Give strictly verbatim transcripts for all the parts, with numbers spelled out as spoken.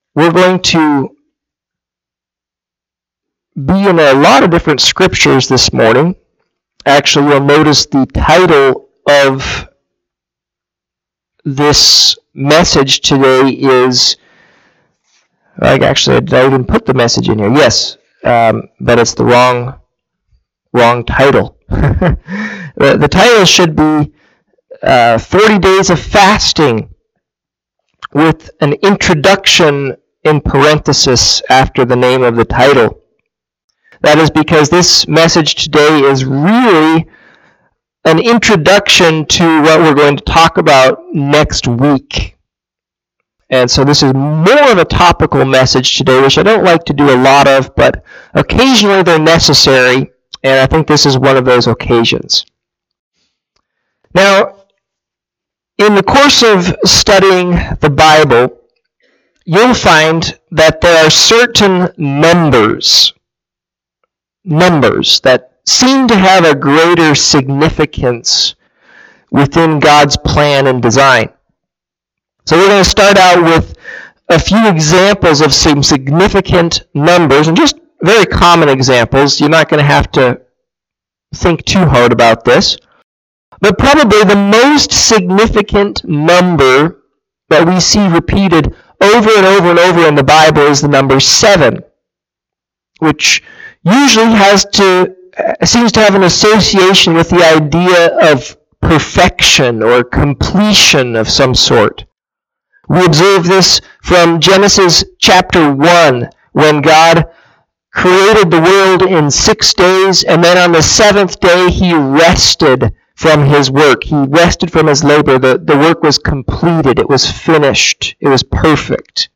we're going to be in a lot of different scriptures this morning. Actually, you'll notice the title of this message today is, like actually, did I even put the message in here? Yes, um, but it's the wrong wrong title. the, the title should be uh, forty Days of Fasting, with an introduction in parenthesis after the name of the title. That is because this message today is really an introduction to what we're going to talk about next week. And so this is more of a topical message today, which I don't like to do a lot of, but occasionally they're necessary, and I think this is one of those occasions. Now, in the course of studying the Bible, you'll find that there are certain numbers, numbers that seem to have a greater significance within God's plan and design. So we're going to start out with a few examples of some significant numbers, and just very common examples. You're not going to have to think too hard about this. But probably the most significant number that we see repeated over and over and over in the Bible is the number seven, which usually has to seems to have an association with the idea of perfection or completion of some sort. We observe this from Genesis chapter one, when God created the world in six days, and then on the seventh day he rested from his work. He rested from his labor. The, the work was completed. It was finished. It was perfect.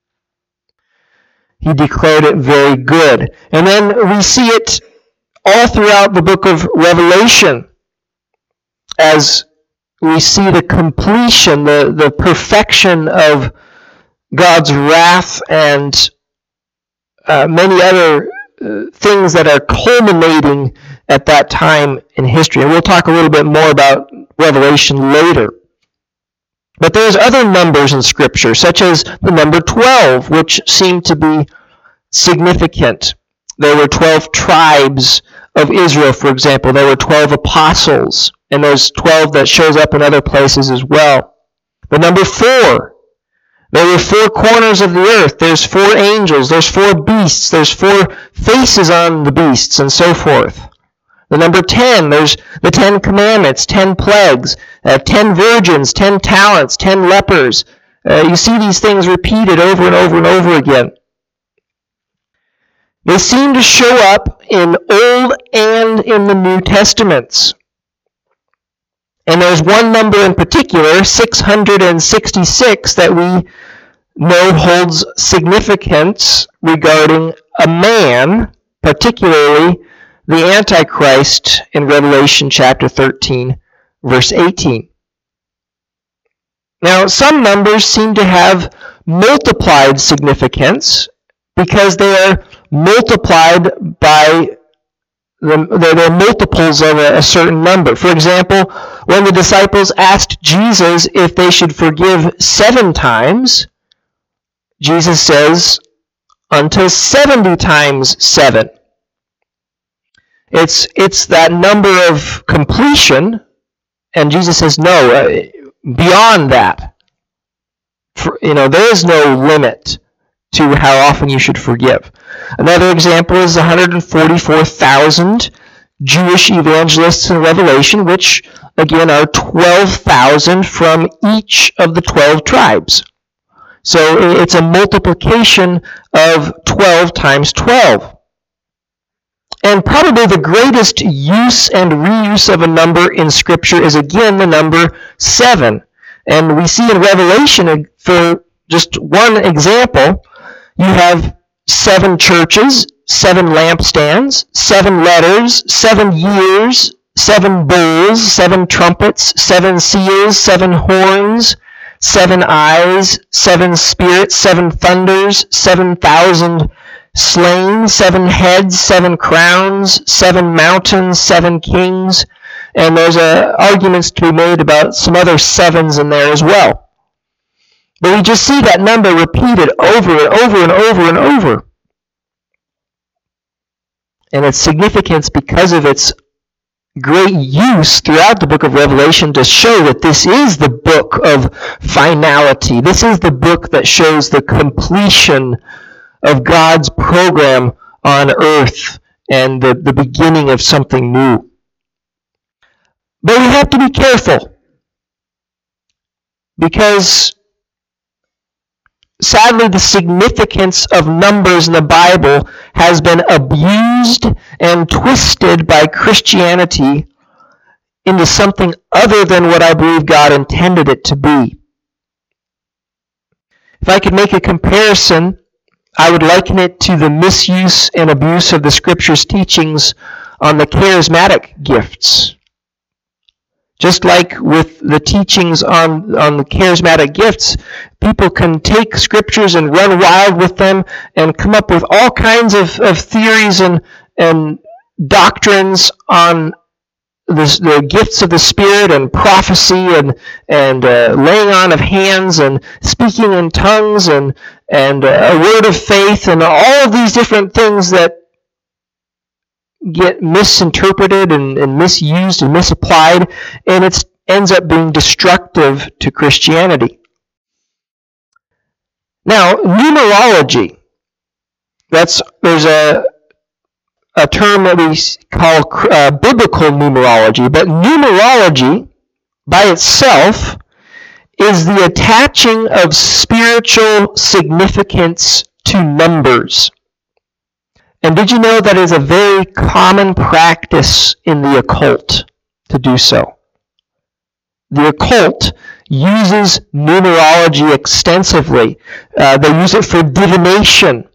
He declared it very good. And then we see it all throughout the book of Revelation as we see the completion, the, the perfection of God's wrath and uh, many other uh, things that are culminating at that time in history. And we'll talk a little bit more about Revelation later. But there's other numbers in Scripture, such as the number twelve, which seem to be significant. There were twelve tribes of Israel, for example. There were twelve apostles, and there's twelve that shows up in other places as well. The number four, there were four corners of the earth. There's four angels. There's four beasts. There's four faces on the beasts, and so forth. The number ten, there's the Ten Commandments, ten plagues, uh, ten virgins, ten talents, ten lepers. Uh, you see these things repeated over and over and over again. They seem to show up in Old and in the New Testaments. And there's one number in particular, six hundred sixty-six, that we know holds significance regarding a man, particularly the Antichrist in Revelation chapter thirteen, verse eighteen. Now, some numbers seem to have multiplied significance because they are multiplied by, the, they're multiples of a, a certain number. For example, when the disciples asked Jesus if they should forgive seven times, Jesus says, until seventy times seven. It's, it's that number of completion, and Jesus says, no, uh, beyond that. For, you know, there is no limit to how often you should forgive. Another example is one hundred forty-four thousand Jewish evangelists in Revelation, which, again, are twelve thousand from each of the twelve tribes. So it's a multiplication of twelve times twelve. And probably the greatest use and reuse of a number in Scripture is, again, the number seven. And we see in Revelation, for just one example, you have seven churches, seven lampstands, seven letters, seven years, seven bowls, seven trumpets, seven seals, seven horns, seven eyes, seven spirits, seven thunders, seven thousand slain, seven heads, seven crowns, seven mountains, seven kings. And there's uh, arguments to be made about some other sevens in there as well. But we just see that number repeated over and over and over and over. And its significance because of its great use throughout the book of Revelation to show that this is the book of finality. This is the book that shows the completion of God's program on earth and the, the beginning of something new. But we have to be careful, because sadly the significance of numbers in the Bible has been abused and twisted by Christianity into something other than what I believe God intended it to be. If I could make a comparison, I would liken it to the misuse and abuse of the Scripture's teachings on the charismatic gifts. Just like with the teachings on, on the charismatic gifts, people can take Scriptures and run wild with them and come up with all kinds of, of theories and, and doctrines on the, the gifts of the Spirit and prophecy and, and uh, laying on of hands and speaking in tongues and, and uh, a word of faith and all of these different things that get misinterpreted and, and misused and misapplied, and it ends up being destructive to Christianity. Now, numerology, that's there's a a term that we call uh, biblical numerology, but numerology by itself is the attaching of spiritual significance to numbers. And did you know that is a very common practice in the occult to do so? The occult uses numerology extensively. Uh, they use it for divination,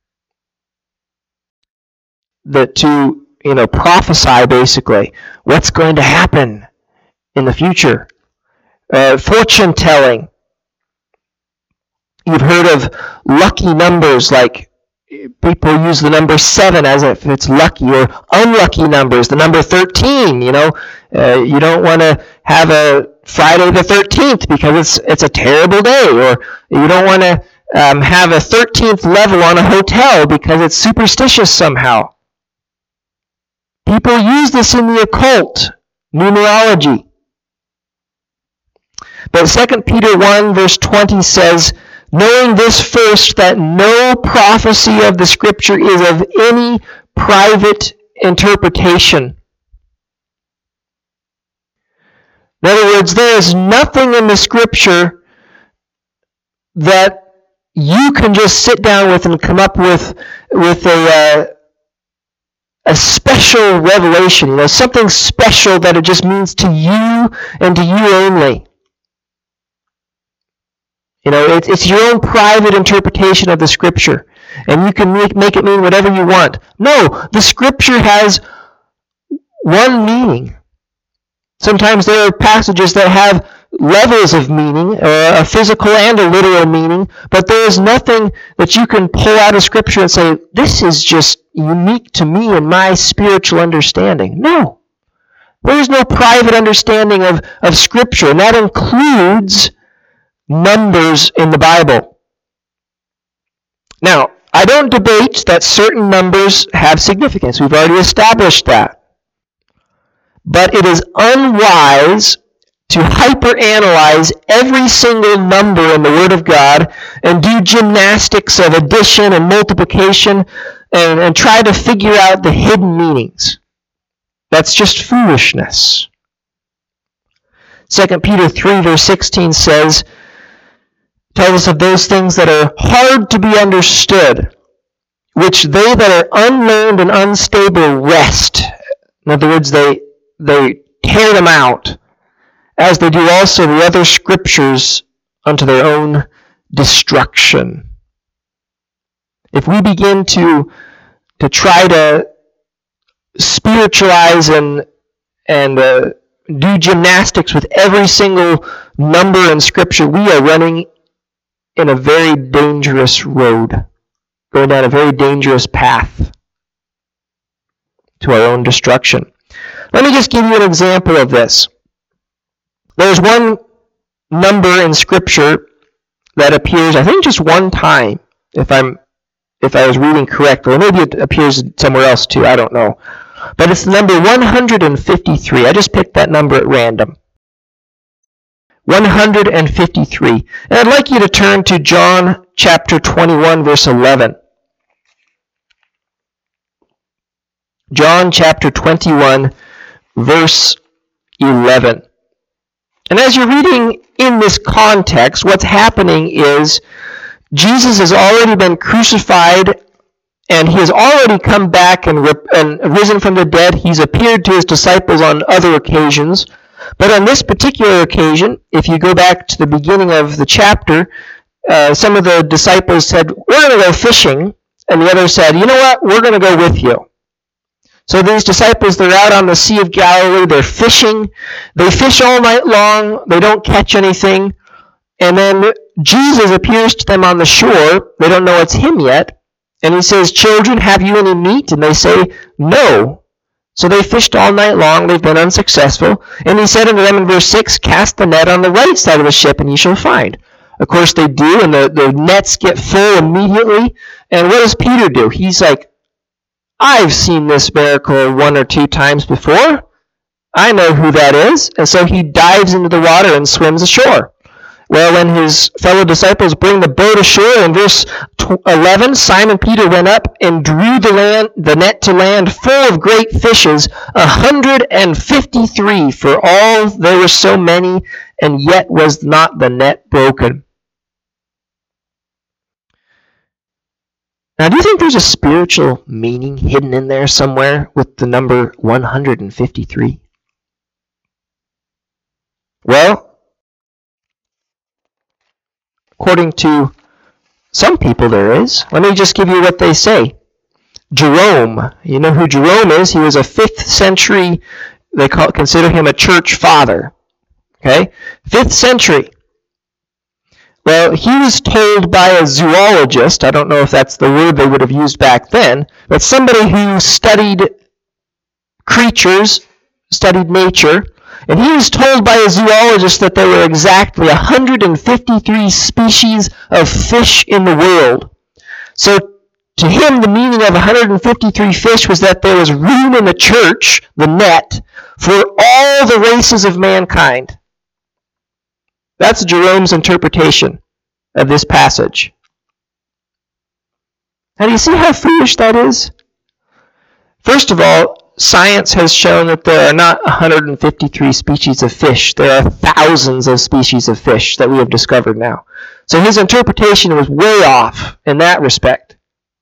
that to you know prophesy basically what's going to happen in the future. Uh, fortune telling. You've heard of lucky numbers, like people use the number seven as if it's lucky, or unlucky numbers, the number thirteen. You know, uh, you don't want to have a Friday the thirteenth because it's it's a terrible day, or you don't want to um, have a thirteenth level on a hotel because it's superstitious somehow. People use this in the occult, numerology. But Second Peter one verse twenty says, knowing this first, that no prophecy of the Scripture is of any private interpretation. In other words, there is nothing in the Scripture that you can just sit down with and come up with with a uh, a special revelation, you know, something special that it just means to you and to you only. You know, it, it's your own private interpretation of the Scripture, and you can make, make it mean whatever you want. No, the Scripture has one meaning. Sometimes there are passages that have levels of meaning, uh, a physical and a literal meaning, but there is nothing that you can pull out of Scripture and say, this is just unique to me and my spiritual understanding. No. There is no private understanding of, of Scripture, and that includes numbers in the Bible. Now, I don't debate that certain numbers have significance. We've already established that. But it is unwise to hyperanalyze every single number in the Word of God and do gymnastics of addition and multiplication and, and try to figure out the hidden meanings. That's just foolishness. Second Peter three verse sixteen says, tells us of those things that are hard to be understood, which they that are unlearned and unstable wrest. In other words, they they tear them out, as they do also the other Scriptures unto their own destruction. If we begin to to try to spiritualize and and uh, do gymnastics with every single number in Scripture, we are running in a very dangerous road, going down a very dangerous path to our own destruction. Let me just give you an example of this. There's one number in Scripture that appears, I think, just one time, if I'm if I was reading correctly. Or maybe it appears somewhere else too, I don't know. But it's the number one hundred fifty-three. I just picked that number at random. one hundred fifty-three. And I'd like you to turn to John chapter twenty-one, verse eleven. John chapter twenty-one, verse eleven. And as you're reading in this context, what's happening is Jesus has already been crucified, and he has already come back and, rip, and risen from the dead. He's appeared to his disciples on other occasions. But on this particular occasion, if you go back to the beginning of the chapter, uh, some of the disciples said, we're going to go fishing. And the others said, you know what, we're going to go with you. So these disciples, they're out on the Sea of Galilee, they're fishing. They fish all night long, they don't catch anything. And then Jesus appears to them on the shore. They don't know it's him yet. And he says, children, have you any meat? And they say, no. So they fished all night long, they've been unsuccessful. And he said unto them in verse six, cast the net on the right side of the ship, and ye shall find. Of course they do, and the, the nets get full immediately. And what does Peter do? He's like, I've seen this miracle one or two times before. I know who that is. And so he dives into the water and swims ashore. Well, when his fellow disciples bring the boat ashore, in verse eleven, Simon Peter went up and drew the, land, the net to land full of great fishes, a hundred and fifty-three, for all there were so many, and yet was not the net broken. Now, do you think there's a spiritual meaning hidden in there somewhere with the number one hundred fifty-three? Well, according to some people there is. Let me just give you what they say. Jerome, you know who Jerome is? He was a fifth century, they call, consider him a church father. Okay? fifth century. Well, he was told by a zoologist, I don't know if that's the word they would have used back then, but somebody who studied creatures, studied nature, and he was told by a zoologist that there were exactly one hundred fifty-three species of fish in the world. So to him, the meaning of one hundred fifty-three fish was that there was room in the church, the net, for all the races of mankind. That's Jerome's interpretation of this passage. Now, do you see how foolish that is? First of all, science has shown that there are not one hundred fifty-three species of fish. There are thousands of species of fish that we have discovered now. So his interpretation was way off in that respect.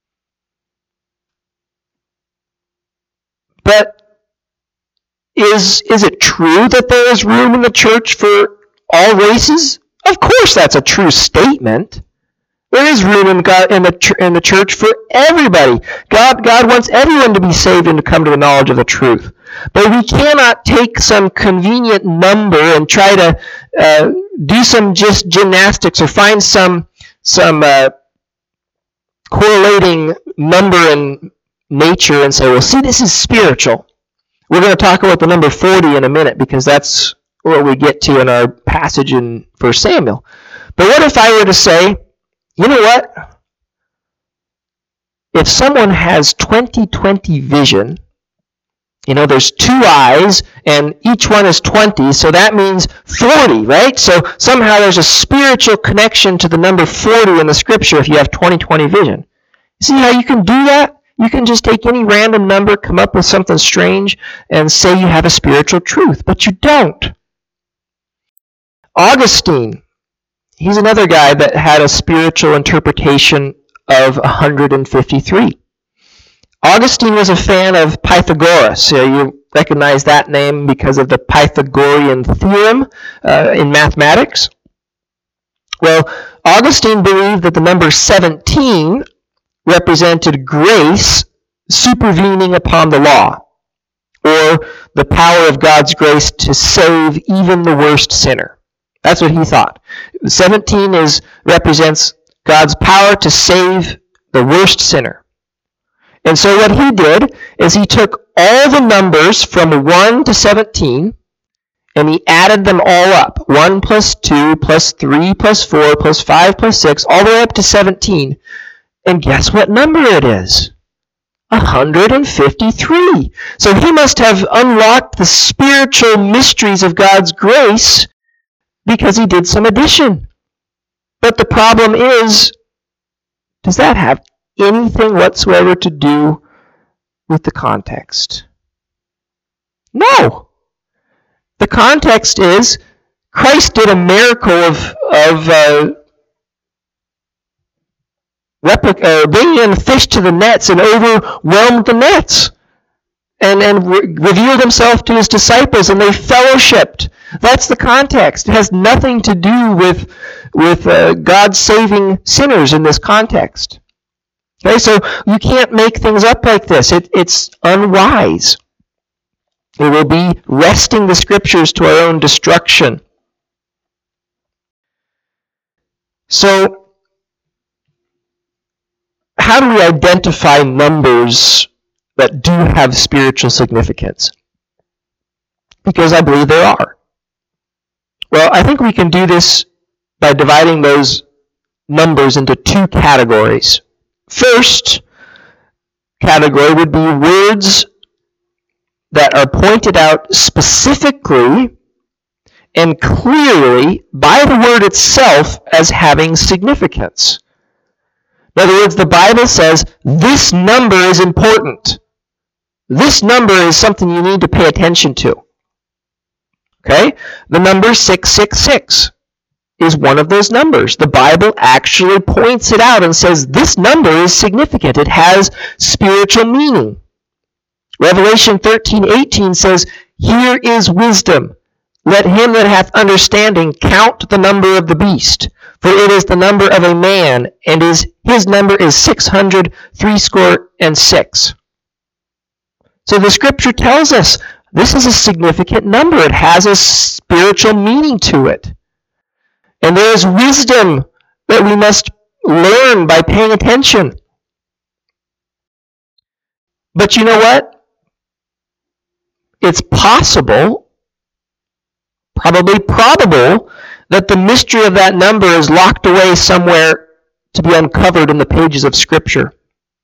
But is, is it true that there is room in the church for all races? Of course that's a true statement. There is room in God in the in the church for everybody. God God wants everyone to be saved and to come to the knowledge of the truth. But we cannot take some convenient number and try to uh, do some just gymnastics or find some some uh, correlating number in nature and say, well, see, this is spiritual. We're going to talk about the number forty in a minute because that's what we get to in our passage in First Samuel. But what if I were to say, you know what? If someone has twenty twenty vision, you know, there's two eyes, and each one is twenty, so that means forty, right? So somehow there's a spiritual connection to the number forty in the Scripture if you have twenty twenty vision. See how you can do that? You can just take any random number, come up with something strange, and say you have a spiritual truth, but you don't. Augustine, he's another guy that had a spiritual interpretation of one hundred fifty-three. Augustine was a fan of Pythagoras. So you recognize that name because of the Pythagorean theorem uh, in mathematics. Well, Augustine believed that the number seventeen represented grace supervening upon the law, or the power of God's grace to save even the worst sinner. That's what he thought. seventeen is represents God's power to save the worst sinner. And so what he did is he took all the numbers from one to seventeen And he added them all up. one plus two plus three plus four plus five plus six, all the way up to seventeen. And guess what number it is? one hundred fifty-three. So he must have unlocked the spiritual mysteries of God's grace because he did some addition. But the problem is, does that have anything whatsoever to do with the context? No. The context is Christ did a miracle of of uh, replica, bringing in fish to the nets and overwhelmed the nets, and and re- revealed himself to his disciples, and they fellowshipped. That's the context. It has nothing to do with with uh, God saving sinners in this context. Okay, so you can't make things up like this. It, it's unwise. It will be wresting the scriptures to our own destruction. So, how do we identify numbers that do have spiritual significance? Because I believe there are. Well, I think we can do this by dividing those numbers into two categories. First category would be words that are pointed out specifically and clearly by the word itself as having significance. In other words, the Bible says this number is important. This number is something you need to pay attention to. Okay? The number six six six is one of those numbers. The Bible actually points it out and says this number is significant. It has spiritual meaning. Revelation thirteen eighteen says, "Here is wisdom. Let him that hath understanding count the number of the beast, for it is the number of a man, and is his number is six hundred threescore and six." So the scripture tells us this is a significant number. It has a spiritual meaning to it. And there is wisdom that we must learn by paying attention. But you know what? It's possible, probably probable, that the mystery of that number is locked away somewhere to be uncovered in the pages of Scripture.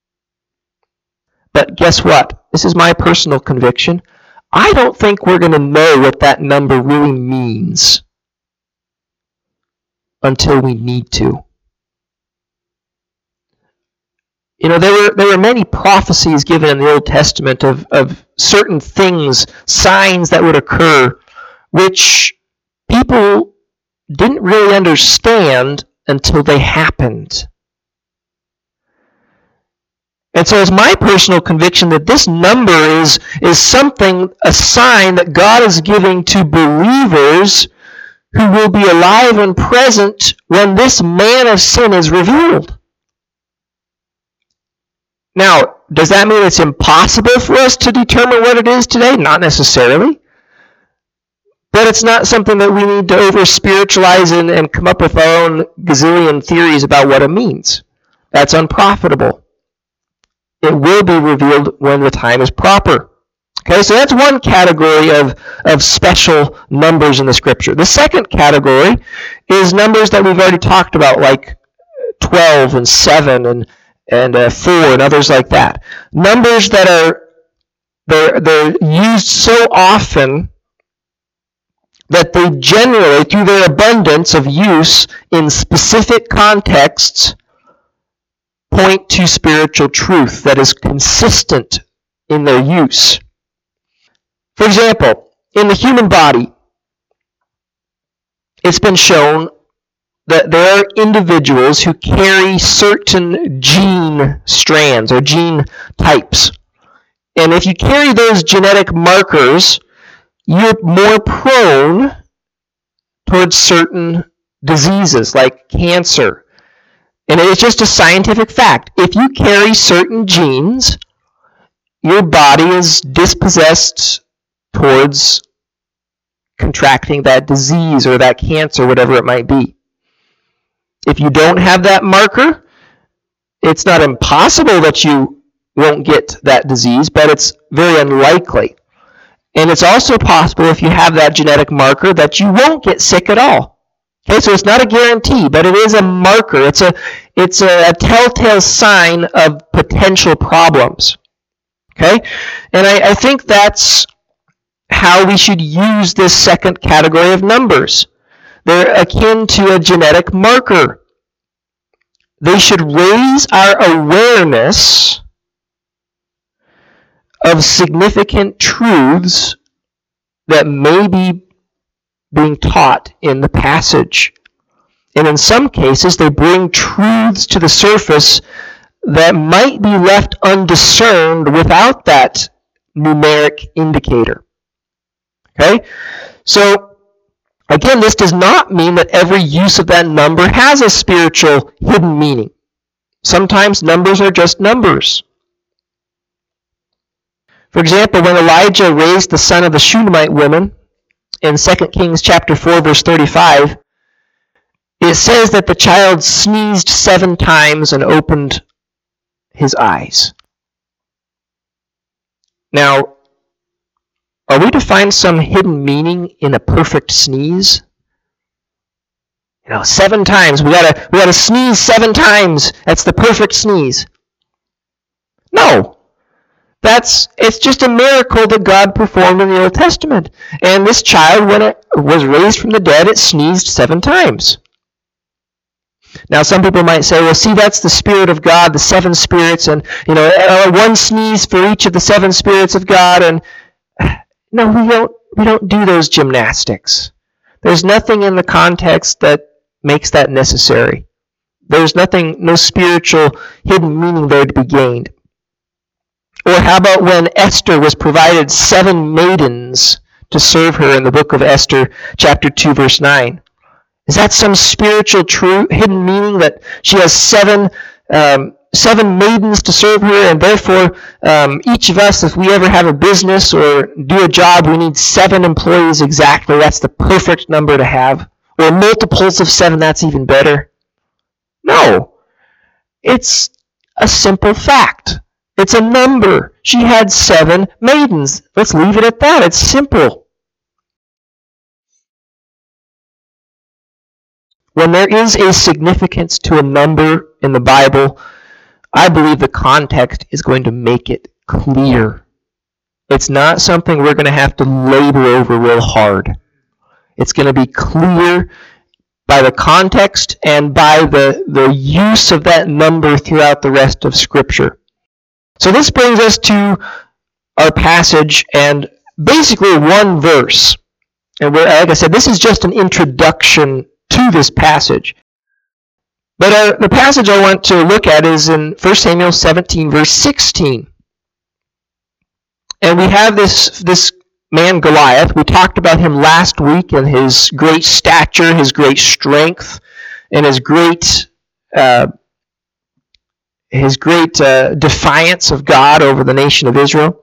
But guess what? This is my personal conviction. I don't think we're going to know what that number really means until we need to. You know, there were there were many prophecies given in the Old Testament of, of certain things, signs that would occur, which people didn't really understand until they happened. And so it's my personal conviction that this number is, is something, a sign that God is giving to believers who will be alive and present when this man of sin is revealed. Now, does that mean it's impossible for us to determine what it is today? Not necessarily. But it's not something that we need to over-spiritualize and, and come up with our own gazillion theories about what it means. That's unprofitable. It will be revealed when the time is proper. Okay, so that's one category of, of special numbers in the Scripture. The second category is numbers that we've already talked about, like twelve and seven and and uh, four and others like that. Numbers that are they're, they're used so often that they generally, through their abundance of use in specific contexts, point to spiritual truth that is consistent in their use. For example, in the human body, it's been shown that there are individuals who carry certain gene strands or gene types. And if you carry those genetic markers, you're more prone towards certain diseases like cancer. And it's just a scientific fact. If you carry certain genes, your body is dispossessed towards contracting that disease or that cancer, whatever it might be. If you don't have that marker, it's not impossible that you won't get that disease, but it's very unlikely. And it's also possible, if you have that genetic marker, that you won't get sick at all. Okay, so it's not a guarantee, but it is a marker. It's a it's a, a telltale sign of potential problems. Okay, and I, I think that's how we should use this second category of numbers. They're akin to a genetic marker. They should raise our awareness of significant truths that may be being taught in the passage. And in some cases, they bring truths to the surface that might be left undiscerned without that numeric indicator. Okay? So, again, this does not mean that every use of that number has a spiritual hidden meaning. Sometimes numbers are just numbers. For example, when Elijah raised the son of the Shunammite woman, in Second Kings chapter four, verse thirty-five, it says that the child sneezed seven times and opened his eyes. Now, are we to find some hidden meaning in a perfect sneeze? You know, seven times. We gotta we gotta sneeze seven times. That's the perfect sneeze. No. That's it's just a miracle that God performed in the Old Testament. And this child, when it was raised from the dead, it sneezed seven times. Now, some people might say, well, see, that's the Spirit of God, the seven spirits, and, you know, one sneeze for each of the seven spirits of God. And no, we don't, we don't do those gymnastics. There's nothing in the context that makes that necessary. There's nothing, no spiritual hidden meaning there to be gained. Or how about when Esther was provided seven maidens to serve her in the book of Esther, chapter two, verse nine? Is that some spiritual true hidden meaning that she has seven um, seven maidens to serve her, and therefore um, each of us, if we ever have a business or do a job, we need seven employees exactly. That's the perfect number to have. Or multiples of seven, that's even better. No. It's a simple fact. It's a number. She had seven maidens. Let's leave it at that. It's simple. When there is a significance to a number in the Bible, I believe the context is going to make it clear. It's not something we're going to have to labor over real hard. It's going to be clear by the context and by the, the use of that number throughout the rest of Scripture. So this brings us to our passage and basically one verse. And we're, like I said, this is just an introduction to this passage. But uh, the passage I want to look at is in First Samuel seventeen, verse sixteen. And we have this, this man Goliath. We talked about him last week and his great stature, his great strength, and his great uh, his great uh, defiance of God over the nation of Israel.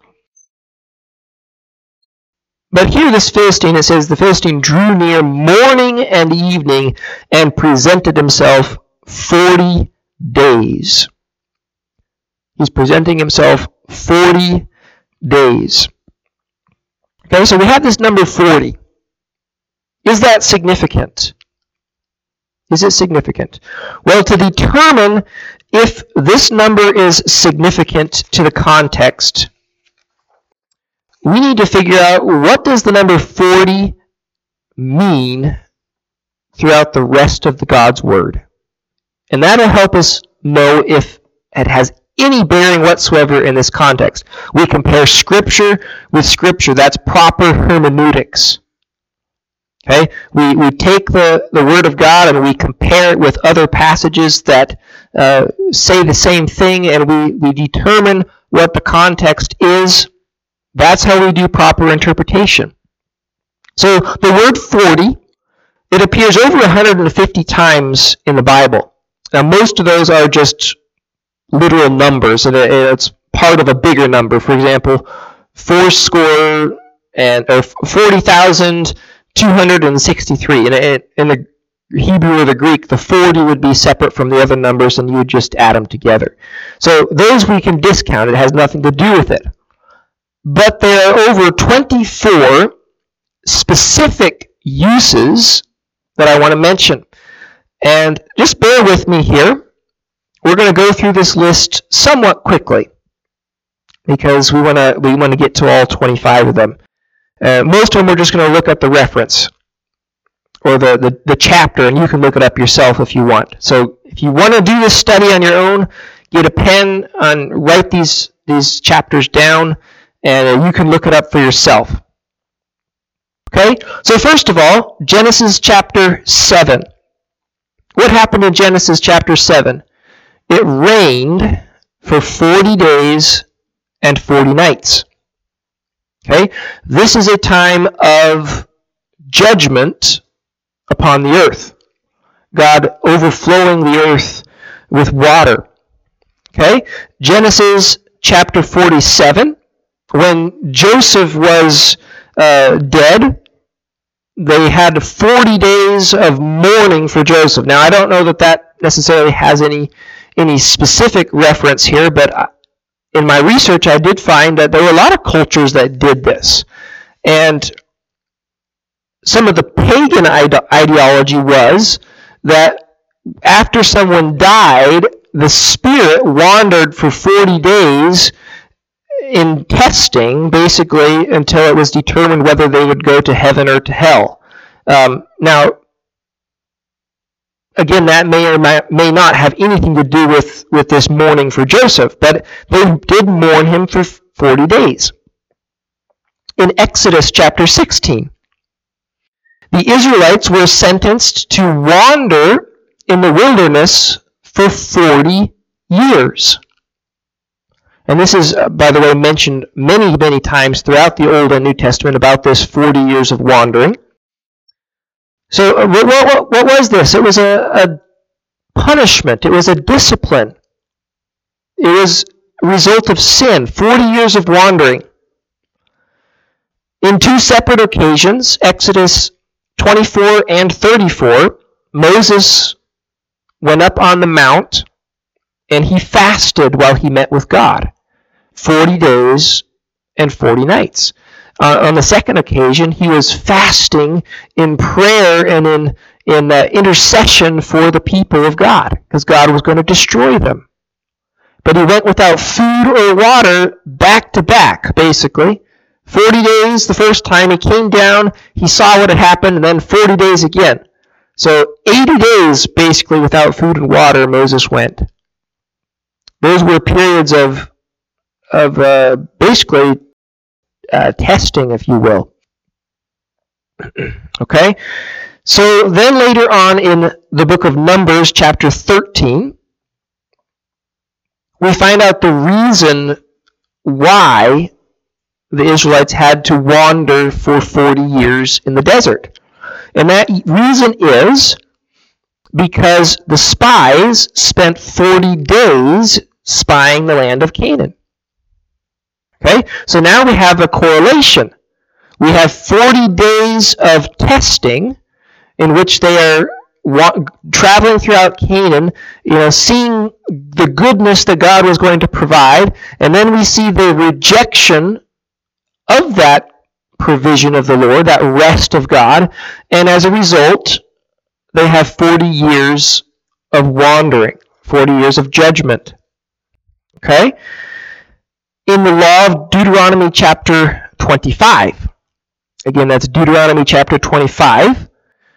But here this Philistine, it says, the Philistine drew near morning and evening and presented himself forty days. He's presenting himself forty days. Okay, so we have this number forty. Is that significant? Is it significant? Well, to determine if this number is significant to the context, we need to figure out what does the number forty mean throughout the rest of the God's Word. And that'll help us know if it has any bearing whatsoever in this context. We compare Scripture with Scripture. That's proper hermeneutics. Okay? We, we take the, the Word of God and we compare it with other passages that uh, say the same thing, and we, we determine what the context is. That's how we do proper interpretation. So the word forty, it appears over one hundred fifty times in the Bible. Now most of those are just literal numbers, and it's part of a bigger number. For example, fourscore and or forty thousand two hundred sixty-three. And in the Hebrew or the Greek, the forty would be separate from the other numbers, and you would just add them together. So those we can discount. It has nothing to do with it. but there are over twenty-four specific uses that I want to mention. And just bear with me here. We're going to go through this list somewhat quickly because we want to we want to get to all twenty-five of them. Uh, most of them we're just going to look at the reference or the, the, the chapter, and you can look it up yourself if you want. So if you want to do this study on your own, get a pen and write these, these chapters down, and you can look it up for yourself. Okay? So first of all, Genesis chapter seven. What happened in Genesis chapter seven? It rained for forty days and forty nights. Okay? This is a time of judgment upon the earth. God overflowing the earth with water. Okay? Genesis chapter forty-seven. When Joseph was uh, dead, they had forty days of mourning for Joseph. Now, I don't know that that necessarily has any any specific reference here, but in my research, I did find that there were a lot of cultures that did this. And some of the pagan ide- ideology was that after someone died, the spirit wandered for forty days in testing, basically, until it was determined whether they would go to heaven or to hell. Um, now, again, that may or may, may not have anything to do with, with this mourning for Joseph, but they did mourn him for forty days. In Exodus chapter sixteen, the Israelites were sentenced to wander in the wilderness for forty years. And this is, uh, by the way, mentioned many, many times throughout the Old and New Testament about this forty years of wandering. So uh, what, what, what was this? It was a, a punishment. It was a discipline. It was a result of sin, forty years of wandering. In two separate occasions, Exodus twenty-four and thirty-four, Moses went up on the mount and he fasted while he met with God. forty days and forty nights. Uh, on the second occasion, he was fasting in prayer and in, in uh, intercession for the people of God, because God was going to destroy them. But he went without food or water back to back, basically. forty days the first time, he came down, he saw what had happened, and then forty days again. So eighty days, basically, without food and water, Moses went. Those were periods of, of uh, basically, uh, testing, if you will. Okay? So then later on in the book of Numbers, chapter thirteen, we find out the reason why the Israelites had to wander for forty years in the desert. And that reason is because the spies spent forty days spying the land of Canaan. Okay? So now we have a correlation. We have forty days of testing in which they are wa- traveling throughout Canaan, you know, seeing the goodness that God was going to provide, and then we see the rejection of that provision of the Lord, that rest of God, and as a result, they have forty years of wandering, forty years of judgment. Okay? In the law of Deuteronomy chapter twenty-five, again, that's Deuteronomy chapter twenty-five,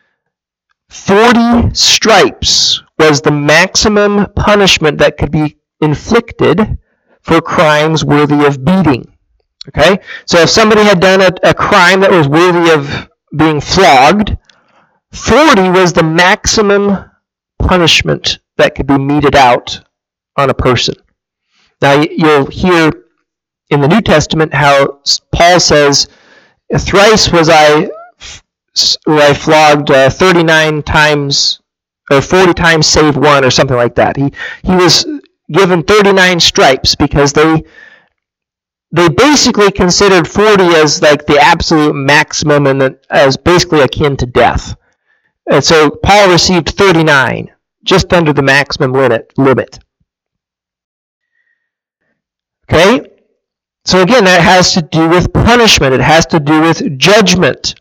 forty stripes was the maximum punishment that could be inflicted for crimes worthy of beating. Okay? So if somebody had done a, a crime that was worthy of being flogged, forty was the maximum punishment that could be meted out on a person. Now you'll hear in the New Testament how Paul says, thrice was I, was I flogged uh, thirty-nine times, or forty times save one, or something like that. He, he was given thirty-nine stripes because they They basically considered forty as like the absolute maximum and then as basically akin to death. And so Paul received thirty-nine, just under the maximum limit. limit. Okay? So again, that has to do with punishment. It has to do with judgment.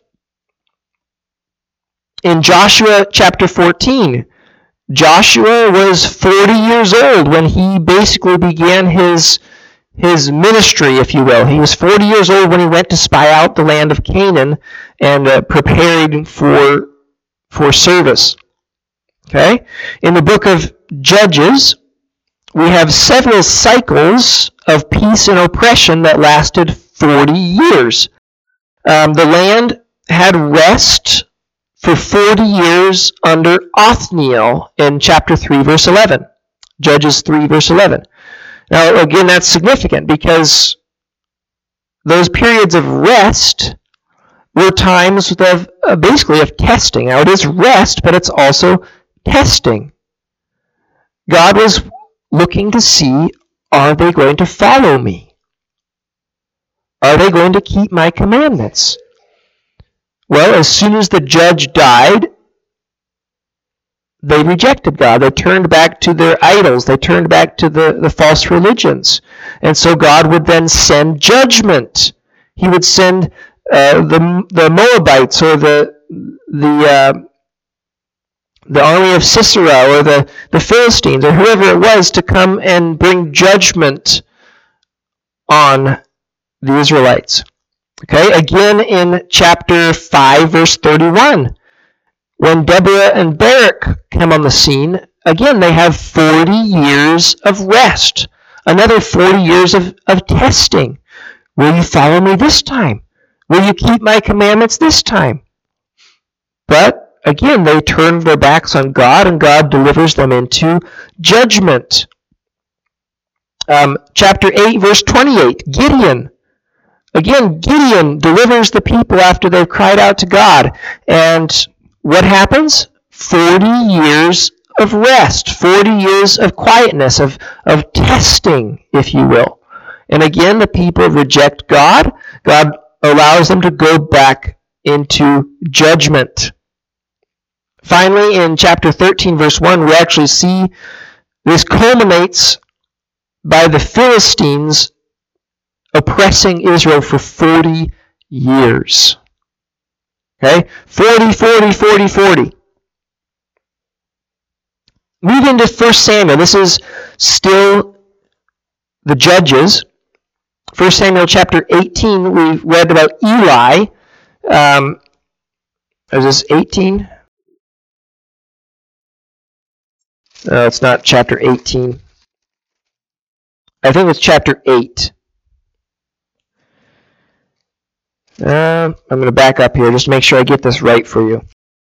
In Joshua chapter fourteen, Joshua was forty years old when he basically began his his ministry, if you will. He was forty years old when he went to spy out the land of Canaan and uh, prepared for for service. Okay? In the book of Judges, we have several cycles of peace and oppression that lasted forty years. Um, the land had rest for forty years under Othniel in chapter three, verse eleven. Judges three, verse eleven. Now, again, that's significant because those periods of rest were times of uh, basically of testing. Now, it is rest, but it's also testing. God was looking to see, are they going to follow me? Are they going to keep my commandments? Well, as soon as the judge died, they rejected God. They turned back to their idols. They turned back to the, the false religions. And so God would then send judgment. He would send uh, the the Moabites or the the uh, the army of Sisera or the, the Philistines or whoever it was to come and bring judgment on the Israelites. Okay, again in chapter five, verse thirty-one, when Deborah and Barak come on the scene, again they have forty years of rest, another forty years of, of testing. Will you follow me this time? Will you keep my commandments this time? But again, they turn their backs on God, and God delivers them into judgment. Um, chapter eight, verse twenty-eight, Gideon. Again, Gideon delivers the people after they've cried out to God. And what happens? forty years of rest, forty years of quietness, of, of testing, if you will. And again, the people reject God. God allows them to go back into judgment. Finally, in chapter thirteen, verse one, we actually see this culminates by the Philistines oppressing Israel for forty years. Okay? forty, forty, forty, forty. Move into First Samuel. This is still the Judges. First Samuel chapter eighteen, we read about Eli. Um, is this eighteen? No, it's not chapter eighteen. I think it's chapter eight. Uh, I'm going to back up here just to make sure I get this right for you.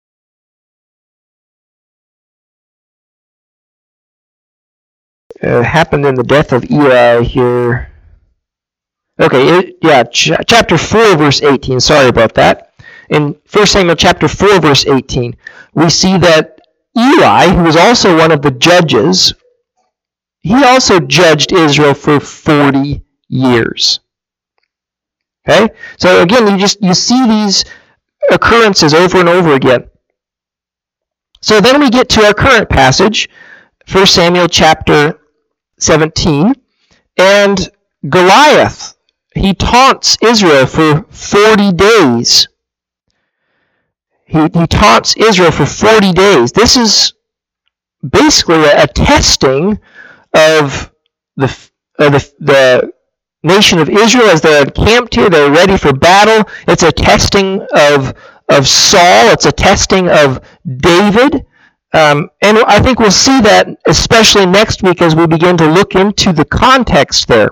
It happened in the death of Eli here. Okay, it, yeah, ch- chapter four, verse eighteen. Sorry about that. In First Samuel chapter four, verse eighteen, we see that Eli, who was also one of the judges, he also judged Israel for forty years. Okay? So again, you just you see these occurrences over and over again. So then we get to our current passage, First Samuel chapter seventeen, and Goliath, he taunts Israel for forty days. He, he taunts Israel for forty days. This is basically a, a testing of the, of the the nation of Israel as they're encamped here. They're ready for battle. It's a testing of of Saul. It's a testing of David. Um, and I think we'll see that especially next week as we begin to look into the context there.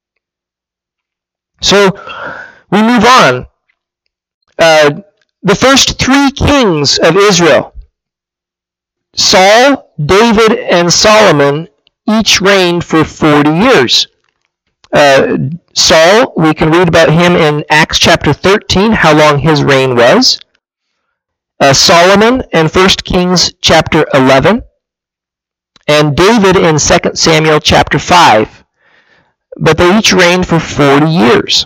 So we move on. Uh, the first three kings of Israel, Saul, David, and Solomon, each reigned for forty years. Uh, Saul, we can read about him in Acts chapter thirteen, how long his reign was. Uh, Solomon in First Kings chapter eleven, and David in Second Samuel chapter five. But they each reigned for forty years.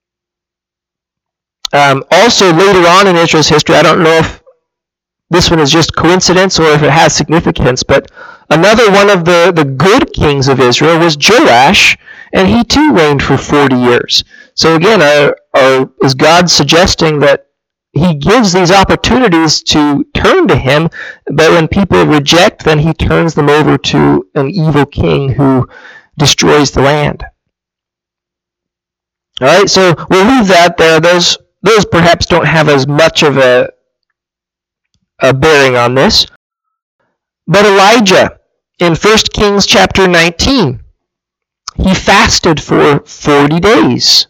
Um, also, later on in Israel's history, I don't know if this one is just coincidence or if it has significance, but another one of the, the good kings of Israel was Joash, and he too reigned for forty years. So again, are, are, is God suggesting that he gives these opportunities to turn to him, but when people reject, then he turns them over to an evil king who destroys the land? All right, so we'll leave that there. Those those perhaps don't have as much of a, a bearing on this. But Elijah, in First Kings chapter nineteen, he fasted for forty days.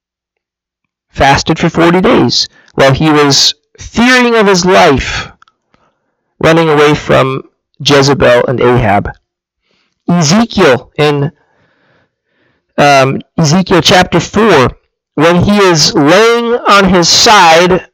Fasted for forty days while he was fearing of his life, running away from Jezebel and Ahab. Ezekiel, in um, Ezekiel chapter four, when he is laying on his side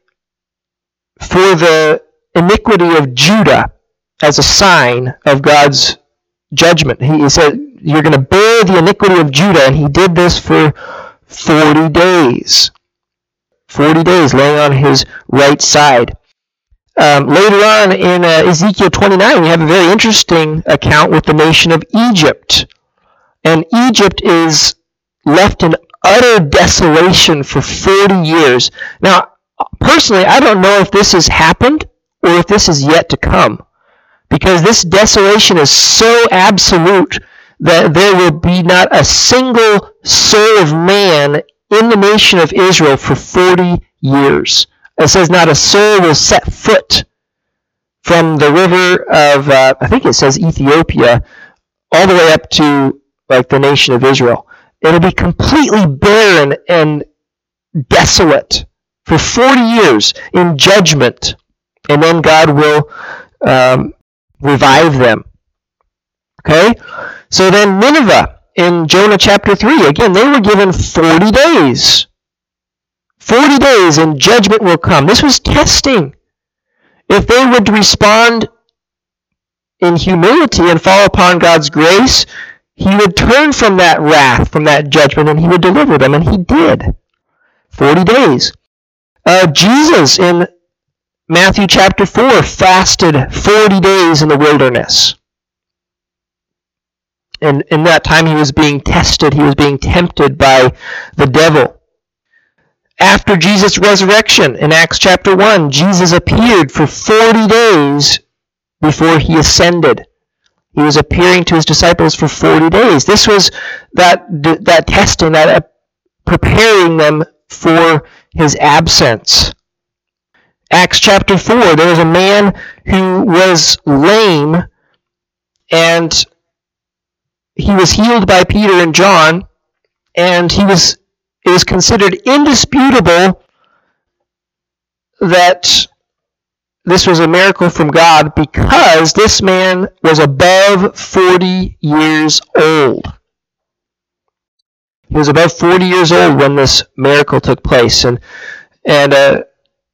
for the iniquity of Judah as a sign of God's judgment. He said, you're going to bear the iniquity of Judah, and he did this for forty days. forty days laying on his right side. Um, later on in uh, Ezekiel twenty-nine, we have a very interesting account with the nation of Egypt. And Egypt is left in utter desolation for forty years. Now, personally, I don't know if this has happened or if this is yet to come, because this desolation is so absolute that there will be not a single soul of man in the nation of Israel for forty years. It says not a soul will set foot from the river of, uh, I think it says Ethiopia, all the way up to like the nation of Israel. It'll be completely barren and desolate for forty years in judgment, and then God will um, revive them. Okay? So then Nineveh, in Jonah chapter three, again, they were given forty days. forty days and judgment will come. This was testing. If they would respond in humility and fall upon God's grace, he would turn from that wrath, from that judgment, and he would deliver them, and he did. forty days. Uh, Jesus, in Matthew chapter four, fasted forty days in the wilderness. And in that time he was being tested, he was being tempted by the devil. After Jesus' resurrection, in Acts chapter one, Jesus appeared for forty days before he ascended. He was appearing to his disciples for forty days. This was that that testing, that preparing them for his absence. Acts chapter four, there was a man who was lame, and he was healed by Peter and John, and he was it was considered indisputable that this was a miracle from God because this man was above forty years old. He was above forty years old when this miracle took place. And and uh,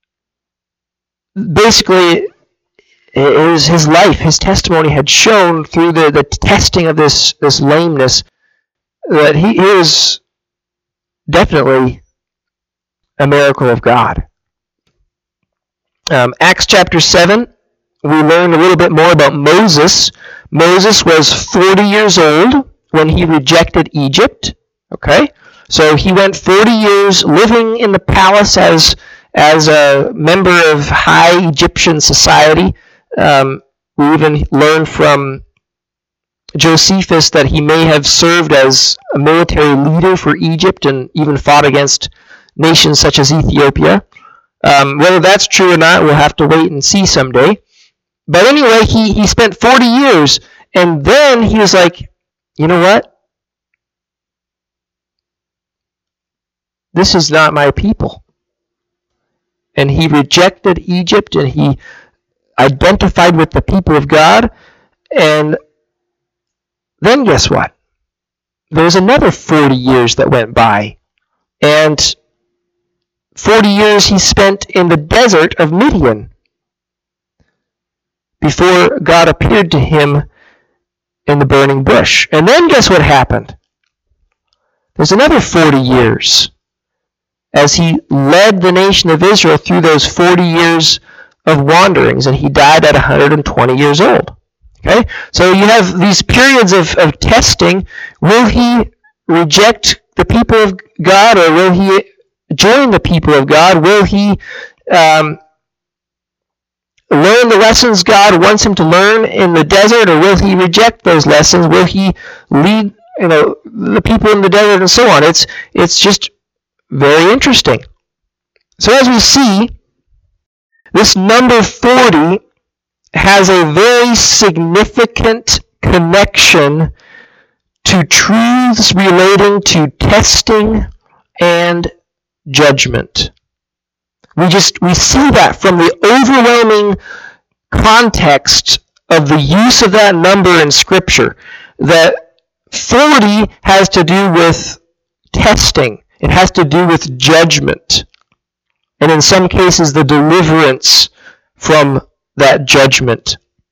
basically, it was his life, his testimony had shown through the, the testing of this, this lameness that he, he was definitely a miracle of God. Um, Acts chapter seven, we learn a little bit more about Moses. Moses was forty years old when he rejected Egypt. Okay, so he went forty years living in the palace as as a member of high Egyptian society. Um, we even learn from Josephus that he may have served as a military leader for Egypt and even fought against nations such as Ethiopia. Um, whether that's true or not, we'll have to wait and see someday. But anyway, he, he spent forty years, and then he was like, you know what? This is not my people. And he rejected Egypt, and he identified with the people of God. And then guess what? There was another forty years that went by. And forty years he spent in the desert of Midian before God appeared to him in the burning bush. And then guess what happened? There's another forty years as he led the nation of Israel through those forty years of wanderings, and he died at one hundred twenty years old. Okay? So you have these periods of, of testing. Will he reject the people of God, or will he join the people of God? Will he um, learn the lessons God wants him to learn in the desert, or will he reject those lessons? Will he lead, you know, the people in the desert and so on? It's it's just very interesting. So as we see, this number forty has a very significant connection to truths relating to testing and judgment. We just we see that from the overwhelming context of the use of that number in Scripture, that forty has to do with testing. It has to do with judgment. And in some cases, the deliverance from that judgment.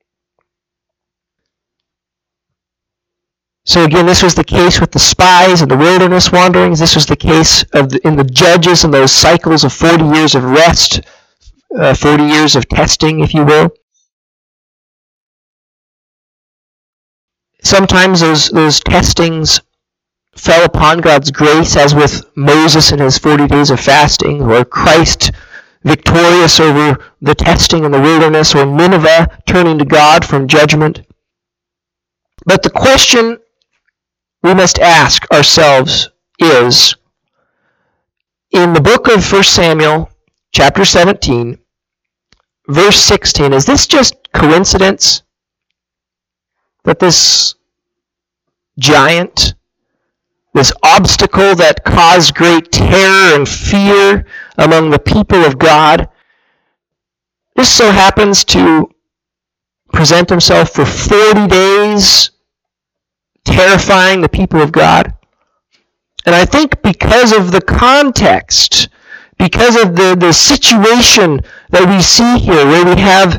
So again, this was the case with the spies and the wilderness wanderings. This was the case of the, in the judges and those cycles of forty years of rest, uh, forty years of testing, if you will. Sometimes those, those testings fell upon God's grace, as with Moses and his forty days of fasting, or Christ victorious over the testing in the wilderness, or Nineveh turning to God from judgment. But the question we must ask ourselves is, in the book of First Samuel, chapter seventeen, verse sixteen, is this just coincidence that this giant, this obstacle that caused great terror and fear among the people of God, this so happens to present himself for forty days, terrifying the people of God? And I think because of the context, because of the, the situation that we see here, where we have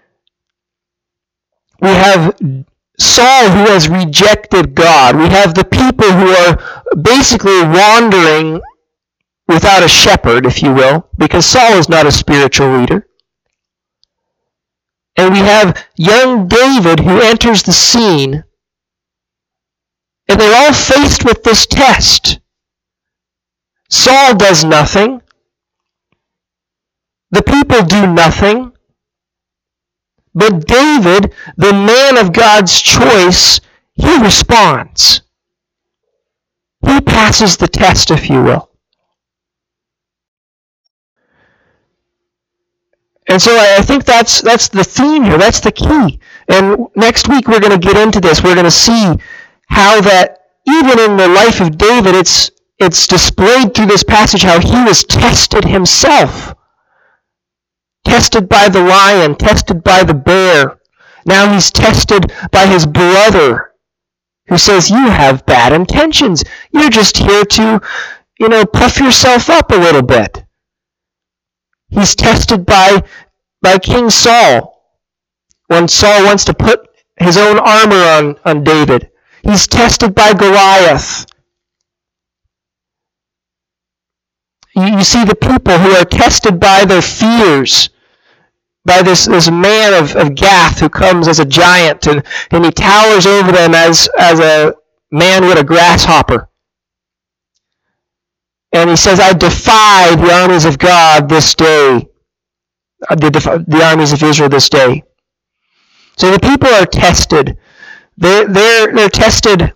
we have Saul who has rejected God. We have the people who are basically wandering without a shepherd, if you will, because Saul is not a spiritual leader. And we have young David who enters the scene, and they're all faced with this test. Saul does nothing. The people do nothing. But David, the man of God's choice, he responds. He passes the test, if you will. And so I think that's that's the theme here. That's the key. And next week we're going to get into this. We're going to see how that even in the life of David, it's it's displayed through this passage how he was tested himself. Tested by the lion, tested by the bear. Now he's tested by his brother, who says, you have bad intentions. You're just here to, you know, puff yourself up a little bit. He's tested by, by King Saul, when Saul wants to put his own armor on, on David. He's tested by Goliath. You, you see the people who are tested by their fears, by this, this man of, of Gath who comes as a giant, and, and he towers over them as, as a man with a grasshopper. And he says, I defy the armies of God this day, the, the armies of Israel this day. So the people are tested. They're, they're, they're tested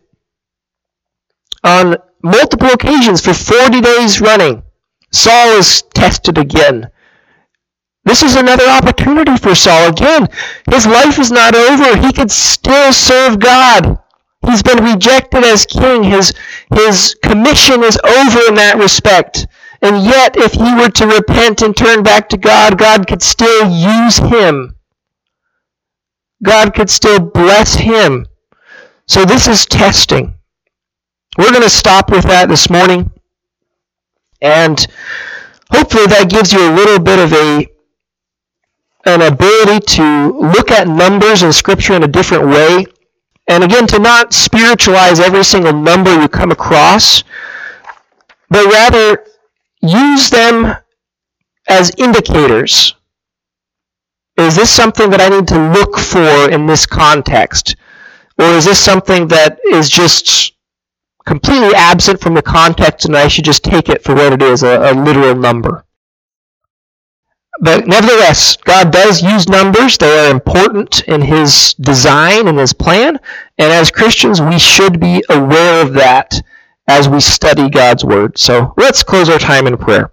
on multiple occasions for forty days running. Saul is tested again. This is another opportunity for Saul. Again, his life is not over. He could still serve God. He's been rejected as king. His, his commission is over in that respect. And yet, if he were to repent and turn back to God, God could still use him. God could still bless him. So this is testing. We're going to stop with that this morning. And hopefully that gives you a little bit of a an ability to look at numbers in Scripture in a different way. And again, to not spiritualize every single number you come across, but rather use them as indicators. Is this something that I need to look for in this context? Or is this something that is just completely absent from the context, and I should just take it for what it is, a, a literal number. But nevertheless, God does use numbers. They are important in His design and His plan. And as Christians, we should be aware of that as we study God's Word. So let's close our time in prayer.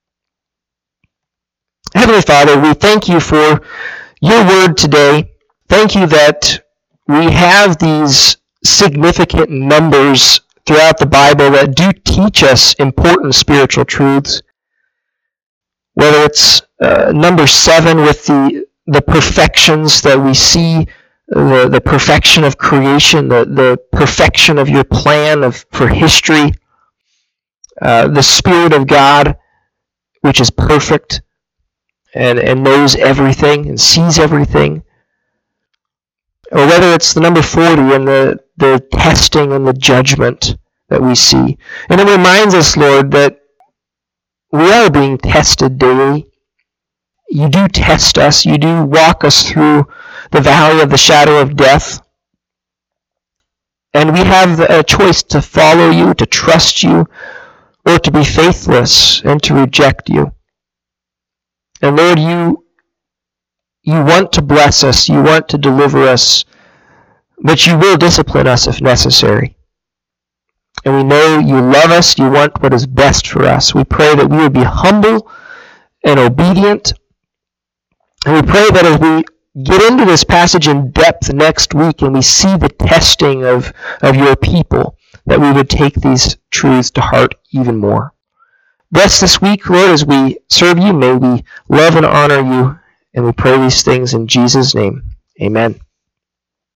Heavenly Father, we thank You for Your Word today. Thank You that we have these significant numbers throughout the Bible that do teach us important spiritual truths. Whether it's uh, number seven with the the perfections that we see, the, the perfection of creation, the, the perfection of Your plan of for history, uh, the Spirit of God, which is perfect and, and knows everything and sees everything. Or whether it's the number forty and the, the testing and the judgment that we see. And it reminds us, Lord, that we are being tested daily. You do test us. You do walk us through the valley of the shadow of death. And we have a choice to follow You, to trust You, or to be faithless and to reject You. And Lord, You, you want to bless us. You want to deliver us. But You will discipline us if necessary. And we know You love us. You want what is best for us. We pray that we would be humble and obedient. And we pray that as we get into this passage in depth next week and we see the testing of, of Your people, that we would take these truths to heart even more. Bless this week, Lord, as we serve You. May we love and honor You. And we pray these things in Jesus' name. Amen.